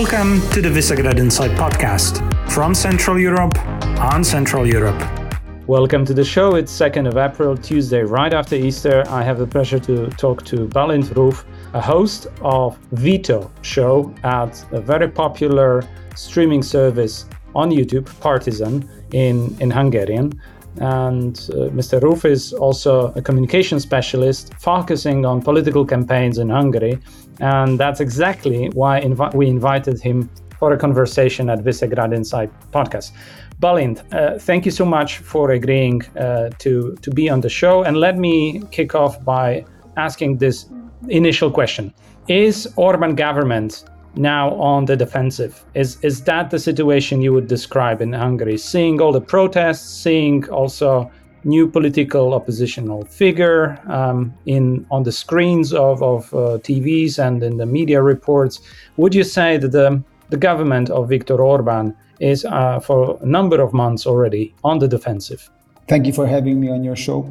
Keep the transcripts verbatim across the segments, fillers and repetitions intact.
Welcome to the Visegrad Insight podcast from Central Europe on Central Europe. Welcome to the show. It's second of April, Tuesday, right after Easter. I have the pleasure to talk to Balint Roof, a host of Veto show at a very popular streaming service on YouTube, Partizan, in, in Hungarian. And uh, Mister Roof is also a communication specialist focusing on political campaigns in Hungary. And that's exactly why invi- we invited him for a conversation at Visegrad Insight podcast. Balint, uh, thank you so much for agreeing uh, to, to be on the show. And let me kick off by asking this initial question. Is Orbán government now on the defensive? Is is that the situation you would describe in Hungary? Seeing all the protests, seeing also new political oppositional figure um, in on the screens of, of uh, T Vs and in the media reports, would you say that the, the government of Viktor Orbán is uh, for a number of months already on the defensive? Thank you for having me on your show.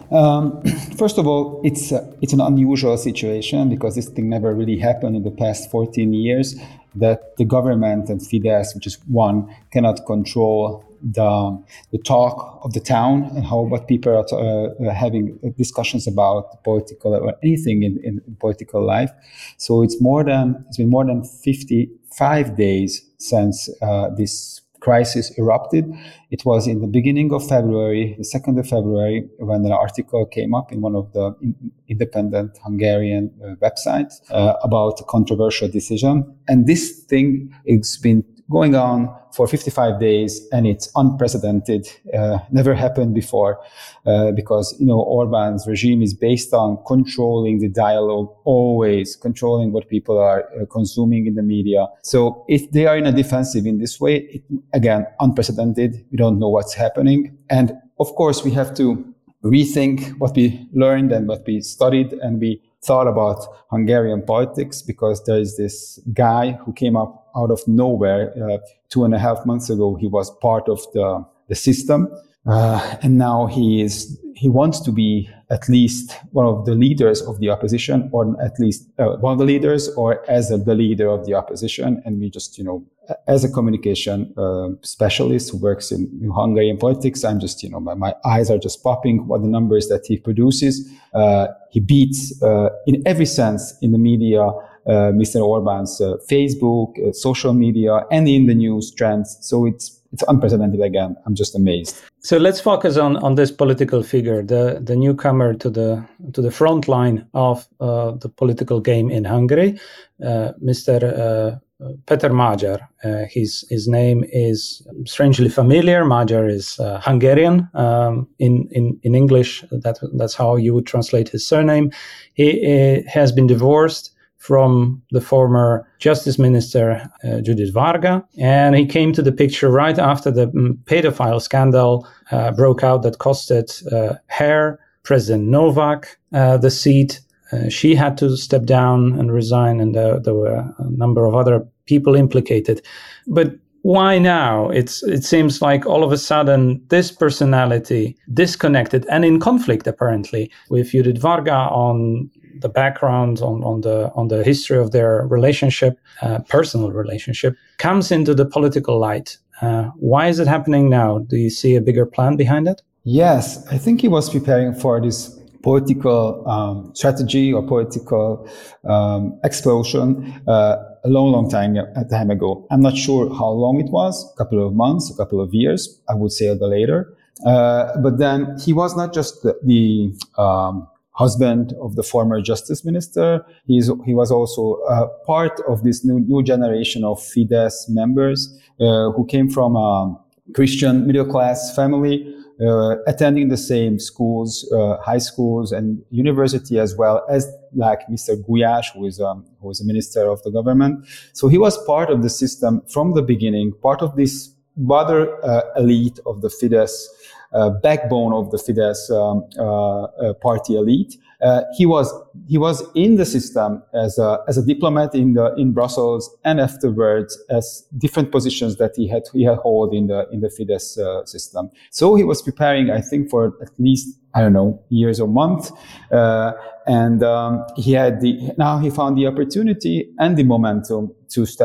Um, first of all, it's uh, it's an unusual situation because this thing never really happened in the past fourteen years, that the government and Fidesz, which is one, cannot control the the talk of the town and how what people are uh, having discussions about political or anything in, in political life. So it's more than it's been more than fifty-five days since uh, this crisis erupted. It was in the beginning of February, the second of February, when an article came up in one of the in- independent Hungarian uh, websites uh, about a controversial decision. And this thing has been going on for fifty-five days, and it's unprecedented, uh, never happened before, uh, because, you know, Orbán's regime is based on controlling the dialogue, always controlling what people are uh, consuming in the media. So if they are in a defensive in this way, it, again, unprecedented, we don't know what's happening. And of course, we have to rethink what we learned and what we studied and we thought about Hungarian politics, because there is this guy who came up out of nowhere uh, two and a half months ago. He was part of the, the system, uh, and now he is he wants to be at least one of the leaders of the opposition, or at least uh, one of the leaders, or as a, the leader of the opposition. And we just, you know, as a communication uh, specialist who works in, in Hungarian politics, I'm just, you know, my, my eyes are just popping what the numbers that he produces. Uh, he beats uh, in every sense in the media, uh, Mister Orbán's uh, Facebook, uh, social media, and in the news trends. So it's it's unprecedented again. I'm just amazed. So let's focus on, on this political figure, the, the newcomer to the to the front line of uh, the political game in Hungary, uh, Mister Uh, Peter Magyar. Uh, his his name is strangely familiar. Magyar is uh, Hungarian. Um, in, in in English, that that's how you would translate his surname. He uh, has been divorced from the former Justice Minister uh, Judit Varga, and he came to the picture right after the um, pedophile scandal uh, broke out that costed uh, her, President Novak, uh, the seat. Uh, she had to step down and resign, and uh, there were a number of other people implicated. But why now? It's it seems like all of a sudden this personality disconnected and in conflict apparently with Judit Varga on the background, on, on the on the history of their relationship, uh, personal relationship, comes into the political light. Uh, why is it happening now? Do you see a bigger plan behind it? Yes, I think he was preparing for this political um, strategy or political um, explosion uh, a long, long time, a time ago. I'm not sure how long it was, a couple of months, a couple of years, I would say a little later. Uh, but then he was not just the, the um, husband of the former justice minister. He's, he was also uh, part of this new, new generation of Fidesz members uh, who came from a Christian middle-class family, Uh, attending the same schools, uh, high schools and university, as well as like Mister Gulyás, who is um, who is a minister of the government. So he was part of the system from the beginning, part of this broader uh, elite of the Fidesz, uh, backbone of the Fidesz um, uh, uh, party elite. Uh, he was he was in the system as a as a diplomat in the in Brussels, and afterwards as different positions that he had he had hold in the in the Fidesz uh, system. So he was preparing, I think, for at least I don't know years or months, uh, and um, he had the now he found the opportunity and the momentum to step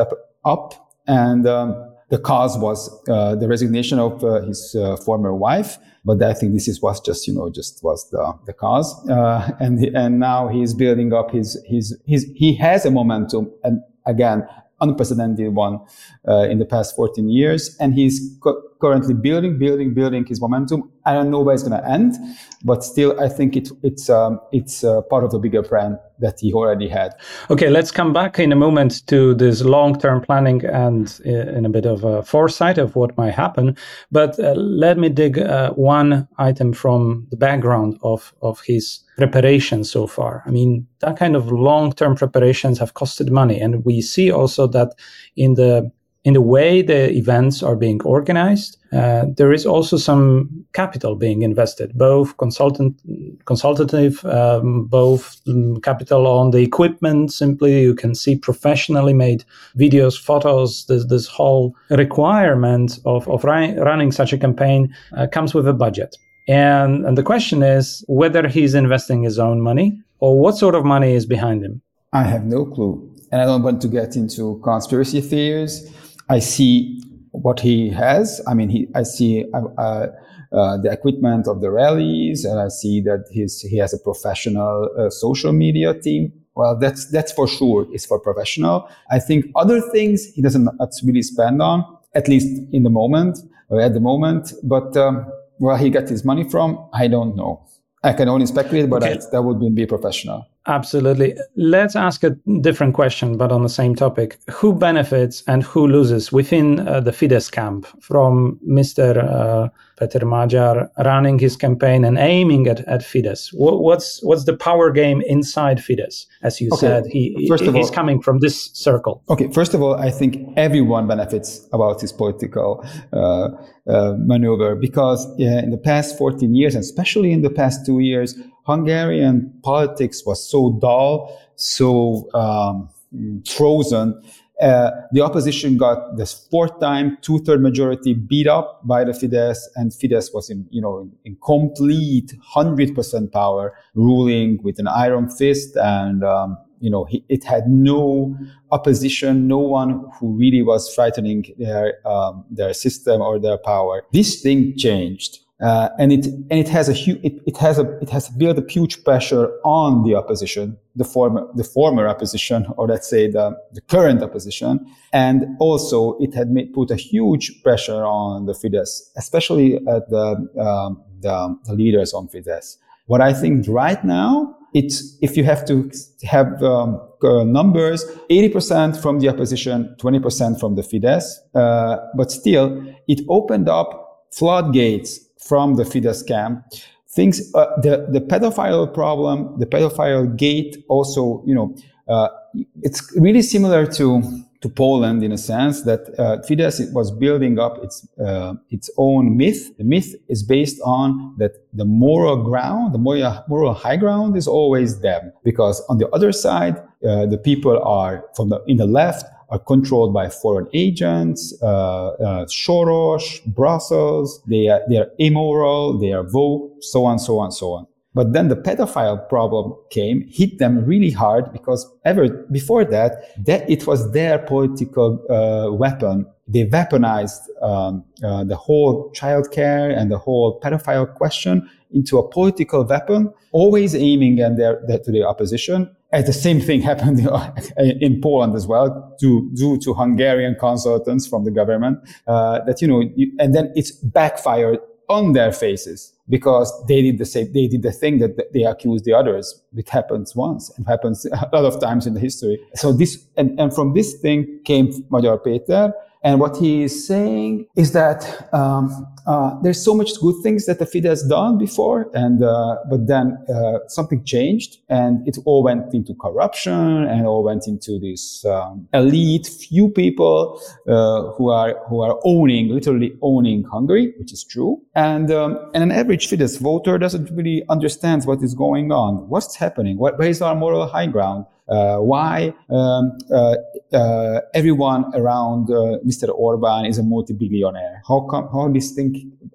up, and um, the cause was uh, the resignation of uh, his uh, former wife. But I think this is was just you know just was the the cause, uh, and and now he's building up his his his he has a momentum, and again unprecedented one uh, in the past fourteen years, and he's co- currently building, building, building his momentum. I don't know where it's going to end, but still, I think it, it's um, it's uh, part of the bigger plan that he already had. Okay, let's come back in a moment to this long-term planning and in a bit of a foresight of what might happen. But uh, let me dig uh, one item from the background of, of his preparation so far. I mean, that kind of long-term preparations have costed money. And we see also that in the in the way the events are being organized, uh, there is also some capital being invested, both consultant, consultative, um, both um, capital on the equipment. Simply, you can see professionally made videos, photos. This, this whole requirement of, of ri- running such a campaign uh, comes with a budget. And, and the question is whether he's investing his own money or what sort of money is behind him. I have no clue. And I don't want to get into conspiracy theories. I see what he has. I mean, he. I see uh, uh, the equipment of the rallies, and I see that he's, he has a professional uh, social media team. Well, that's that's for sure. It's for professional. I think other things he doesn't really spend on, at least in the moment, or at the moment. But um, where he got his money from, I don't know. I can only speculate, but okay. I, that would be professional. Absolutely. Let's ask a different question, but on the same topic. Who benefits and who loses within uh, the Fidesz camp from Mister Uh, Peter Magyar running his campaign and aiming at, at Fidesz? What, what's what's the power game inside Fidesz? As you okay. said, he, first he, he's all, coming from this circle. Okay, first of all, I think everyone benefits about his political uh, uh, maneuver because uh, in the past fourteen years, and especially in the past two years, Hungarian politics was so dull, so um, frozen. Uh, the opposition got this fourth time, two-third majority beat up by the Fidesz, and Fidesz was in, you know, in, in complete one hundred percent power, ruling with an iron fist, and um, you know, he, it had no opposition, no one who really was frightening their um, their system or their power. This thing changed. Uh, and it and it has a huge it, it has a it has built a huge pressure on the opposition, the former the former opposition, or let's say the, the current opposition, and also it had made, put a huge pressure on the Fidesz, especially at the um, the, the leaders on Fidesz. What I think right now, it's if you have to have um, uh, numbers, eighty percent from the opposition, twenty percent from the Fidesz, uh, but still it opened up floodgates from the Fidesz camp. Things, uh, the, the pedophile problem, the pedophile gate also, you know, uh, it's really similar to, to Poland in a sense that uh, Fidesz was building up its, uh, its own myth. The myth is based on that the moral ground, the moral, moral high ground is always them. Because on the other side, uh, the people are from the, in the left, are controlled by foreign agents, uh, uh, Soros, Brussels, they are, they are immoral, they are woke, so on, so on, so on. But then the pedophile problem came, hit them really hard because ever before that, that it was their political uh, weapon. They weaponized um, uh, the whole childcare and the whole pedophile question into a political weapon, always aiming at their, their, to the opposition. And the same thing happened in Poland as well, to, due to Hungarian consultants from the government, uh, that, you know, you, and then it's backfired on their faces because they did the same, they did the thing that they accused the others. It happens once and happens a lot of times in the history. So this, and, and from this thing came Magyar Péter. And what he is saying is that um, uh, there's so much good things that the Fidesz done before, and uh, but then uh, something changed, and it all went into corruption, and all went into this um, elite few people uh, who are who are owning, literally owning Hungary, which is true. And um, and an average Fidesz voter doesn't really understand what is going on, what's happening, what, where is our moral high ground. Uh, why um, uh, uh, everyone around uh, Mister Orbán is a multi-billionaire? How come? How this thing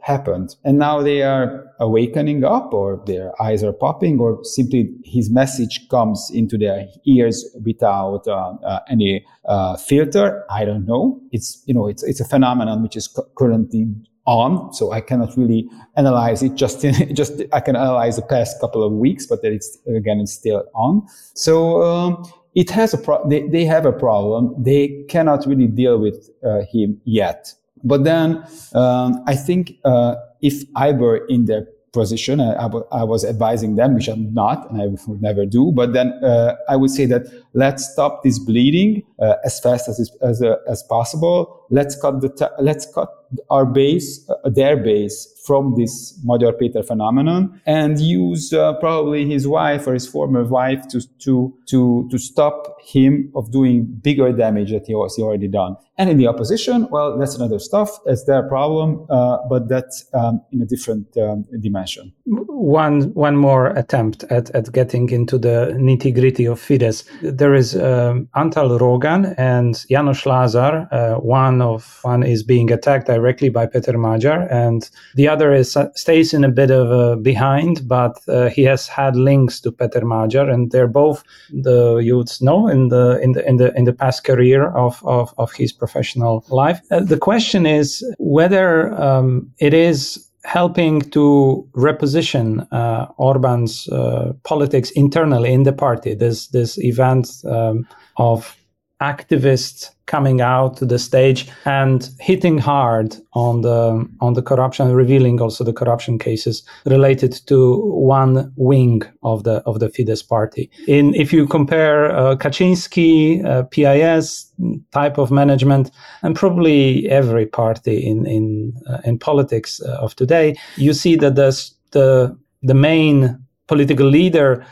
happened. And now they are awakening up, or their eyes are popping, or simply his message comes into their ears without uh, uh, any uh, filter. I don't know. It's, you know, it's, it's a phenomenon which is cu- currently on, so I cannot really analyze it. Just, in, just I can analyze the past couple of weeks, but then it's again it's still on. So um, it has a pro- they, they have a problem. They cannot really deal with uh, him yet. But then um, I think uh, if I were in their position, I, I, w- I was advising them, which I'm not, and I would never do. But then uh, I would say that let's stop this bleeding uh, as fast as as, uh, as possible. Let's cut the t- let's cut our base, uh, their base, from this Magyar Péter phenomenon, and use uh, probably his wife or his former wife to to to to stop him of doing bigger damage that he was he already done. And in the opposition, well, that's another stuff. It's their problem, uh, but that's um, in a different um, dimension. One one more attempt at, at getting into the nitty gritty of Fidesz. There is um, Antal Rogan and János Lázár. Uh, one of one is being attacked directly by Péter Magyar, and the other is uh, stays in a bit of a behind, but uh, he has had links to Péter Magyar, and they're both the youths know in the in the in the in the past career of of, of his professional life. Uh, the question is whether um, it is helping to reposition uh, Orban's uh, politics internally in the party. This this event um, of activists coming out to the stage and hitting hard on the on the corruption, revealing also the corruption cases related to one wing of the of the Fidesz party. In if you compare uh, Kaczynski, uh, P I S type of management, and probably every party in in uh, in politics uh, of today, you see that the the the main political leader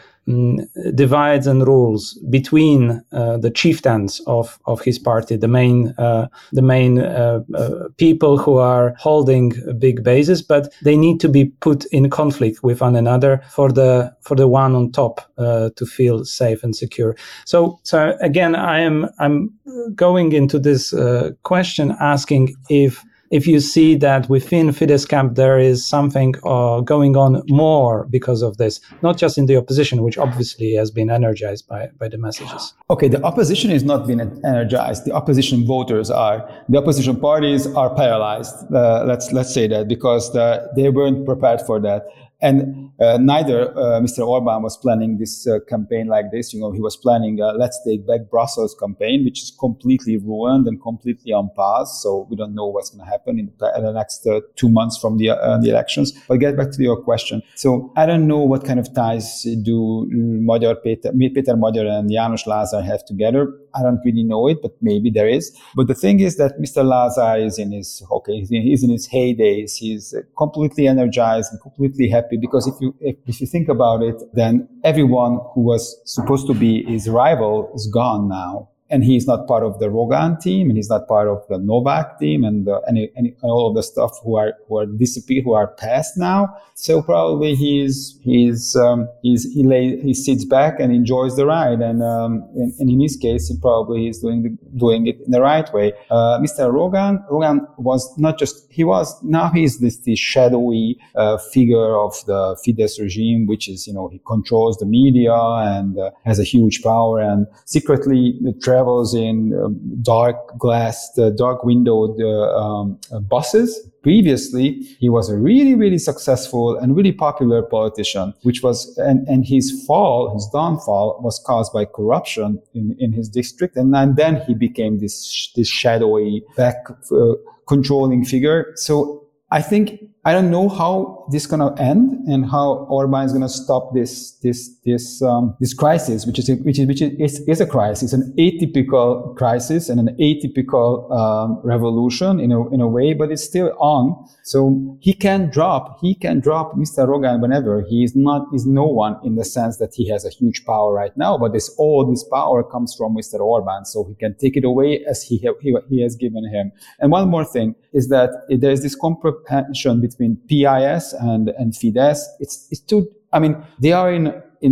divides and rules between uh, the chieftains of, of his party, the main uh, the main uh, uh, people who are holding big bases, but they need to be put in conflict with one another for the for the one on top uh, to feel safe and secure. So so again, I am I'm going into this uh, question asking if. If you see that within Fidesz camp there is something uh, going on more because of this, not just in the opposition, which obviously has been energized by, by the messages. Okay, the opposition is not been energized. The opposition voters are. The opposition parties are paralyzed. Uh, let's let's say that because the, they weren't prepared for that. And uh, neither uh, Mister Orbán was planning this uh, campaign like this. You know, he was planning a Let's Take Back Brussels campaign, which is completely ruined and completely on pause. So we don't know what's going to happen in the, in the next uh, two months from the uh, the elections. But get back to your question. So I don't know what kind of ties do Magyar Péter, Péter Magyar and János Lázár have together. I don't really know it, but maybe there is. But the thing is that Mister Lázár is in his okay, he's in, he's in his heydays. He's completely energized and completely happy. Because if you if, if you think about it, then everyone who was supposed to be his rival is gone now. And he's not part of the Rogan team, and he's not part of the Novak team, and the, any, any all of the stuff who are who are disappeared, who are past now. So probably he's he's um, he's he lay, he sits back and enjoys the ride, and um, and, and in his case, he probably is doing the, doing it in the right way. Uh, Mister Rogan Rogan was not just he was now he's this, this shadowy uh, figure of the Fidesz regime, which is you know he controls the media and uh, has a huge power and secretly travels in uh, dark glassed, uh, dark windowed uh, um, uh, buses. Previously, he was a really, really successful and really popular politician, which was, and, and his fall, his downfall was caused by corruption in, in his district. And, and then he became this, this shadowy, back uh, controlling figure. So I think, I don't know how this is going to end and how Orbán is going to stop this, this, this, um, this crisis, which is, a, which is, which is, is a crisis, an atypical crisis and an atypical, um, revolution in a, in a way, but it's still on. So he can drop, he can drop Mister Rogan whenever. He is not, is no one in the sense that he has a huge power right now, but this, all this power comes from Mister Orbán. So he can take it away as he, he, he has given him. And one more thing is that there's this comprehension between P I S and, and Fidesz. It's, it's too, I mean, they are in, in,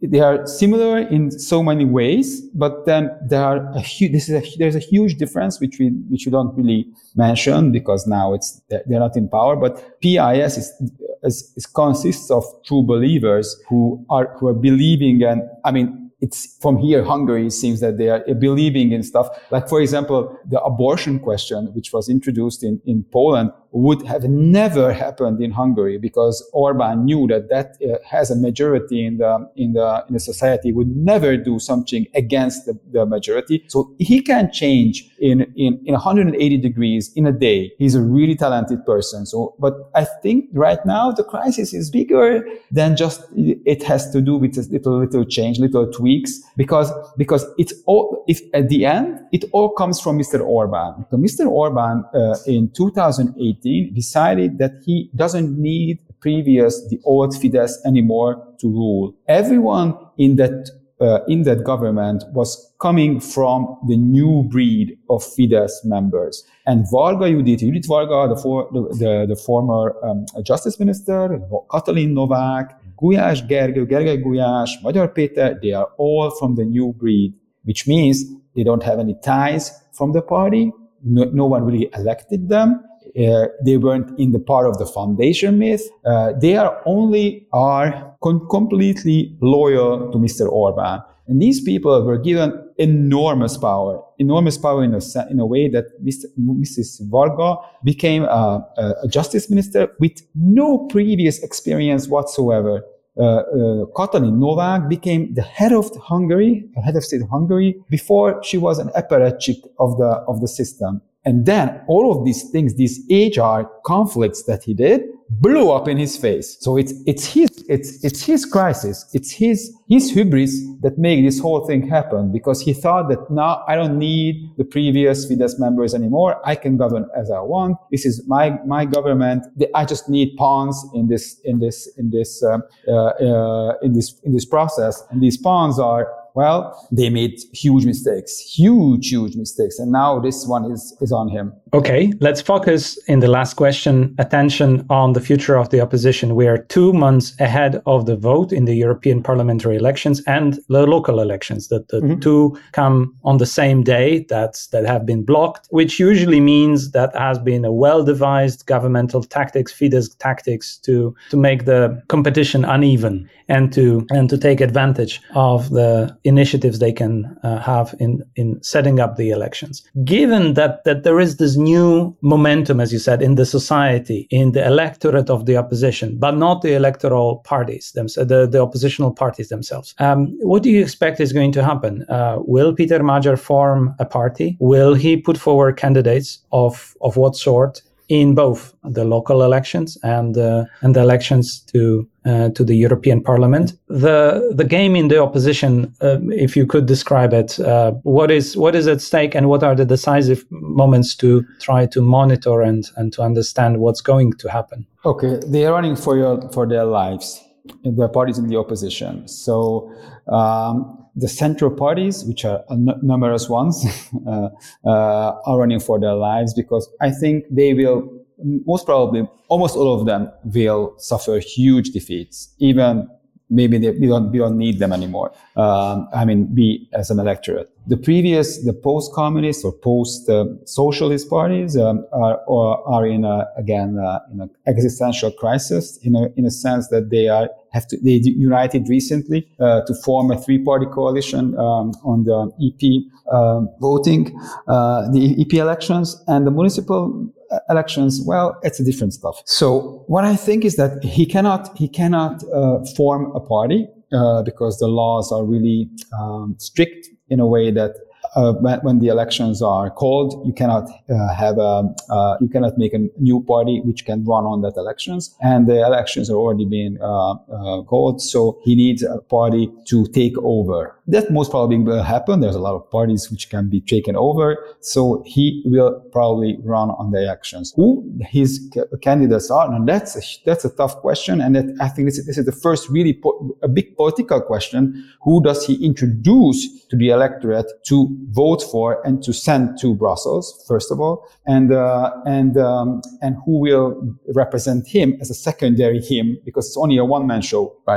they are similar in so many ways, but then there are a huge, this is a, there's a huge difference which we, which we don't really mention because now it's, they're not in power, but P I S is, is, is consists of true believers who are, who are believing, and I mean, it's from here, Hungary seems that they are believing in stuff. Like, for example, the abortion question, which was introduced in, in Poland, would have never happened in Hungary because Orbán knew that that uh, has a majority in the, in the, in the society, would never do something against the, the majority. So he can change in, in, in one hundred eighty degrees in a day. He's a really talented person. So, but I think right now the crisis is bigger than just, it has to do with a little, little change, little tweak. Because because it's all, if at the end it all comes from Mister Orbán. So Mister Orbán uh, in two thousand eighteen decided that he doesn't need previous the old Fidesz anymore to rule. Everyone in that uh, in that government was coming from the new breed of Fidesz members. And Varga Judit, Judit Varga, the, for, the, the, the former um, justice minister, Katalin Novák, Gulyás Gergő, Gergely Gulyás, Magyar Péter, they are all from the new breed, which means they don't have any ties from the party. No, no one really elected them. Uh, they weren't in the part of the foundation myth. Uh, they are only are con- completely loyal to Mister Orbán. And these people were given enormous power, enormous power in a, in a way that Mister Missus Varga became a, a justice minister with no previous experience whatsoever. Uh, uh, Katalin Novák became the head of Hungary, the head of state of Hungary, before she was an apparatchik of the of the system. And then all of these things, these H R conflicts that he did, blew up in his face. So it's it's his it's it's his crisis. It's his his hubris that made this whole thing happen, because he thought that now I don't need the previous Fidesz members anymore. I can govern as I want. This is my my government. I just need pawns in this in this in this uh, uh, uh, in this in this process. And these pawns are, well, they made huge mistakes, huge, huge mistakes. And now this one is, is on him. Okay, let's focus in the last question, attention on the future of the opposition. We are two months ahead of the vote in the European parliamentary elections and the local elections. The, the mm-hmm. two come on the same day that's, that have been blocked, which usually means that has been a well-devised governmental tactics, Fidesz tactics to, to make the competition uneven and to, and to take advantage of the initiatives they can uh, have in, in setting up the elections. Given that, that there is this new momentum, as you said, in the society, in the electorate of the opposition, but not the electoral parties, themselves, the, the oppositional parties themselves, um, what do you expect is going to happen? Uh, will Peter Magyar form a party? Will he put forward candidates of, of what sort in both the local elections and uh, and the elections to uh, to the European Parliament? The the game in the opposition, uh, if you could describe it, uh, what is what is at stake and what are the decisive moments to try to monitor and and to understand what's going to happen? Okay, they are running for your for their lives, the parties in the opposition. So. Um, The central parties, which are n- numerous ones, uh, uh, are running for their lives, because I think they will, most probably, almost all of them will suffer huge defeats. Even maybe they, we don't we don't need them anymore. Um, I mean, we as an electorate. The previous, the post-communist or post-socialist parties um, are are in a, again uh, in an existential crisis, in a in a sense that they are have to they united recently uh, to form a three-party coalition um, on the E P uh, voting, uh, the E P elections, and the municipal elections. Well, it's a different stuff. So what I think is that he cannot he cannot uh, form a party uh, because the laws are really um, strict in a way that uh, when, when the elections are called, you cannot uh, have a uh, you cannot make a new party which can run on that elections, and the elections are already being uh, uh, called. So he needs a party to take over. That most probably will happen. There's a lot of parties which can be taken over. So he will probably run on the elections. Who his c- candidates are, and that's a, that's a tough question. And that, I think this is, this is the first really po- a big political question. Who does he introduce to the electorate to vote for and to send to Brussels, first of all, and uh, and um, and who will represent him as a secondary him, because it's only a one-man show right now.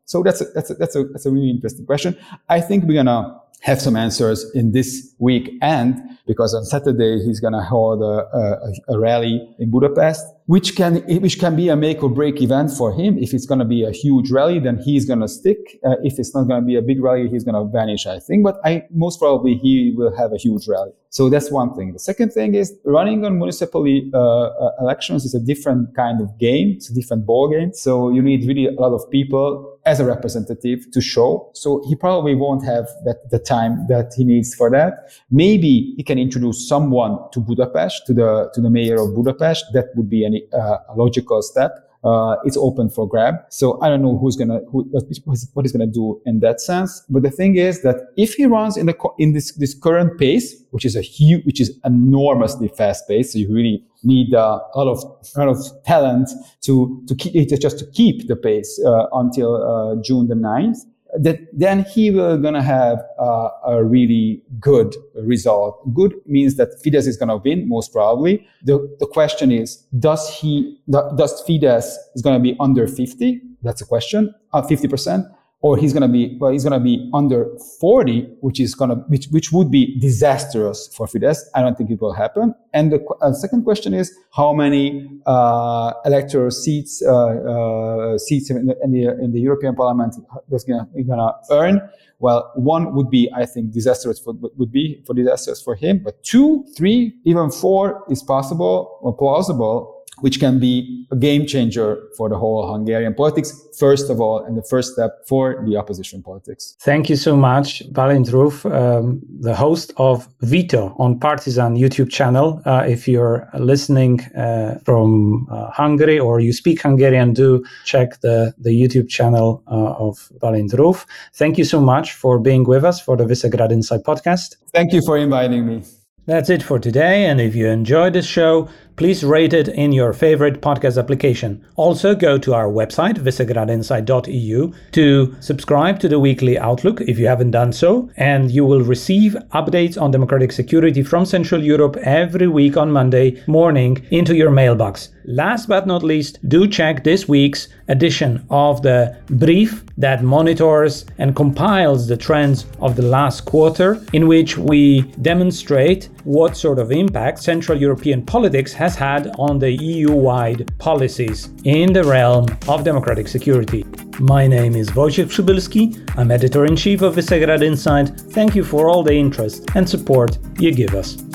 So that's a, that's a, that's a, that's a really interesting question. I think we're gonna have some answers in this week end, because on Saturday he's going to hold a, a, a rally in Budapest, which can which can be a make or break event for him. If it's going to be a huge rally, then he's going to stick. Uh, if it's not going to be a big rally, he's going to vanish, I think. But I most probably he will have a huge rally. So that's one thing. The second thing is running on municipal uh, elections is a different kind of game. It's a different ball game. So you need really a lot of people as a representative to show. So he probably won't have that the time that he needs for that. Maybe he can introduce someone to Budapest, to the to the mayor of Budapest. That would be an, uh, a logical step. Uh, it's open for grab. So I don't know who's gonna who, what, what he's gonna do in that sense. But the thing is that if he runs in the in this this current pace, which is a huge, which is enormously fast pace, so you really need uh, a lot of a lot of talent to to keep just to keep the pace uh, until uh, June the ninth. That then he will gonna have uh, a really good result. Good means that Fidesz is gonna win, most probably. The the question is, does he does Fidesz is gonna be under fifty? That's a question. Uh, fifty percent. Or he's gonna be well, he's gonna be under forty, which is gonna which which would be disastrous for Fidesz. I don't think it will happen. And the uh, second question is how many uh, electoral seats uh, uh, seats in the, in the in the European Parliament that's gonna gonna earn. Well, one would be, I think, disastrous for would be for disastrous for him. But two, three, even four is possible or plausible, which can be a game changer for the whole Hungarian politics, first of all, and the first step for the opposition politics. Thank you so much, Balint Ruf, um, the host of Veto on Partizan YouTube channel. Uh, if you're listening uh, from uh, Hungary or you speak Hungarian, do check the, the YouTube channel uh, of Balint Ruf. Thank you so much for being with us for the Visegrad Insight podcast. Thank you for inviting me. That's it for today, and if you enjoyed this show, please rate it in your favorite podcast application. Also, go to our website, visegrad insight dot e u, to subscribe to the weekly Outlook if you haven't done so, and you will receive updates on democratic security from Central Europe every week on Monday morning into your mailbox. Last but not least, do check this week's edition of the brief that monitors and compiles the trends of the last quarter, in which we demonstrate what sort of impact Central European politics has had on the E U-wide policies in the realm of democratic security. My name is Wojciech Przybylski. I'm editor-in-chief of Visegrad Insight. Thank you for all the interest and support you give us.